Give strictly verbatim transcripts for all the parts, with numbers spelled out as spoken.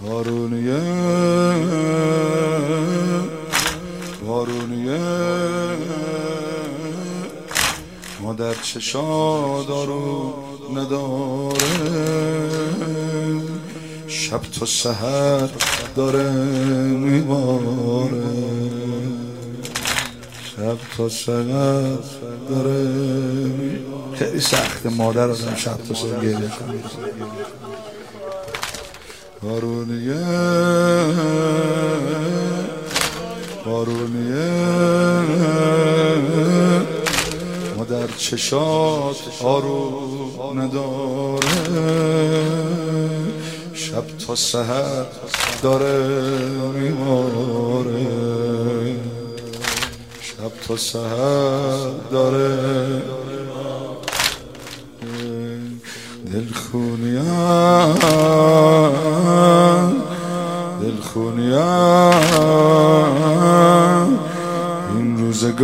بارونیه بارونیه مادر چشا دارو نداره، شب تا سحر داره میباره، شب تا سحر داره میباره. خیلی سخته مادر آدم شب تا سحر گریه کنه. بارونیه بارونیه مادر چشات آرو نداره، شب تا سحر داره میماره، شب تا سحر داره. دلخونیان دلخونیان این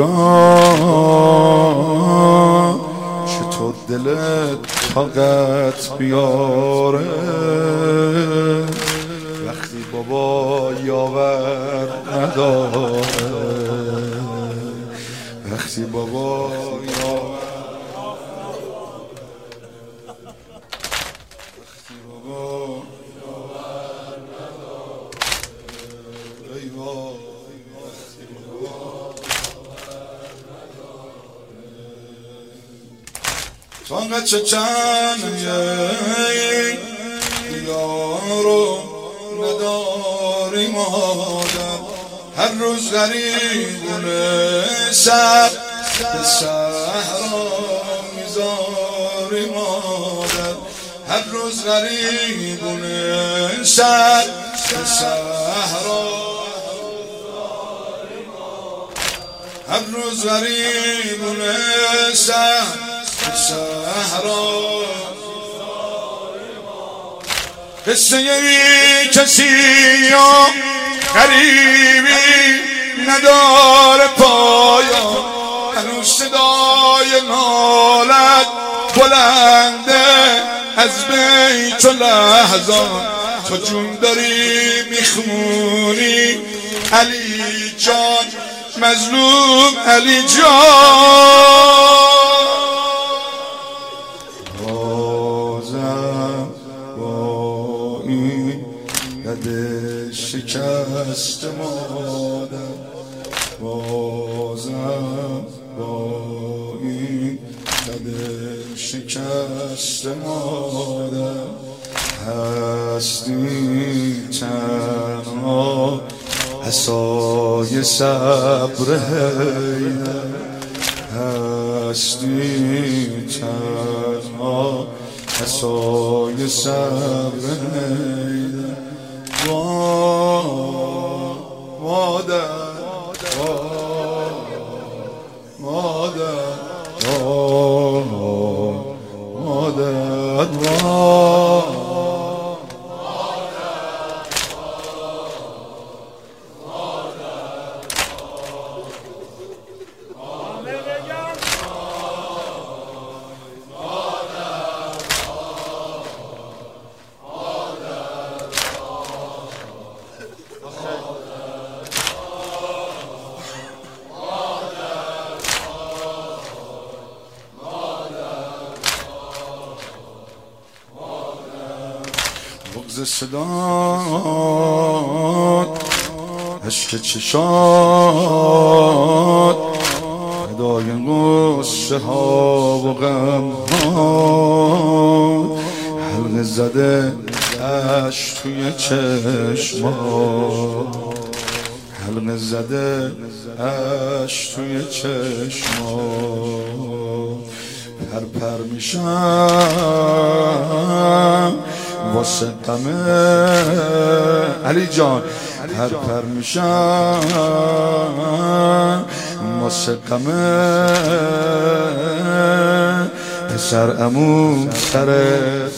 روزگار چطور دلت طاقت بیاره، وقتی بابا یاور نداره، وقتی بابا یاور فقط چه چند یارو نداری مادر، هر روز غریبونه سر به صحرا میذاری مادر، هر روز غریبونه سر به صحرا، هر روز غریبونه سر صحرا. قصه ای کسی یا غریبی نداره پایان، هنوز صدای نالت بلنده از بیت و لحظان، تو جون داری میخمونی علی جان، مظلوم علی جان. شکست مادر بازم با این دل شکست مادر، هستی تنها عصای صبر حیدر، هستی تنها عصای صبر حیدر. مادر مادر مادر بغض صدات عشق چشات ندای غصه ها و غم ها، حلقه زده عشق توی چشمات، حلقه زده عشق توی چشمات. پر پر میشم واسه غمه علی جان، پر پر میشم واسه غمه، پسر عمو سرت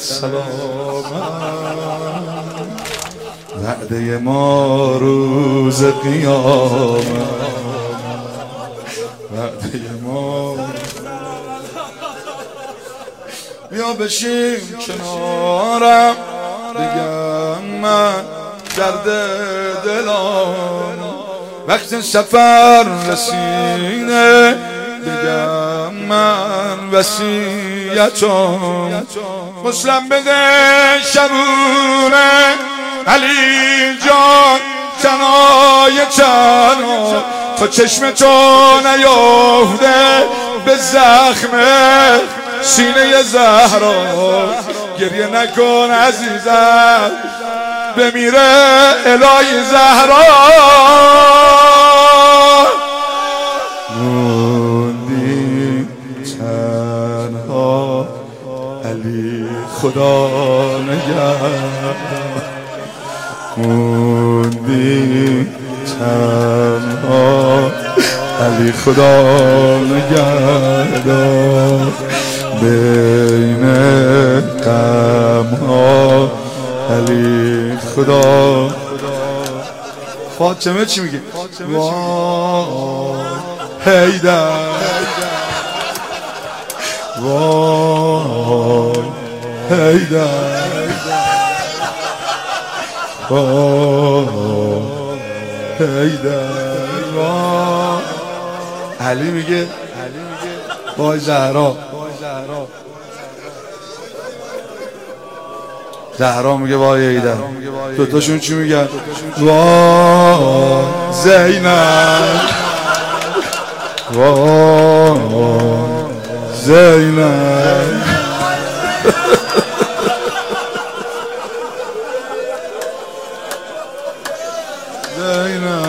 سلامت، وعده ما روز قیامت، وعده ما بیا بشیم کنارم، بگم من کرده دلان وقت سفر رسینه بگم من وصیتم مسلم بده شبونه علی جان تنای تنها تا چشم تو نیافته به زخم سینه زهرا گریه نکن عزیزم بمیره الهی زهرا موندی تنها علی خدا نگهدار موندی تنها علی خدا نگهدار بین غم‌ها علی خدا فاطمه چی میگه؟ وای حیدر وای حیدر وای حیدر وای علی میگه وای زهرا زهرا میگه وای حیدر دوتاشون چی میگن؟ وای زینب وای زینب زینب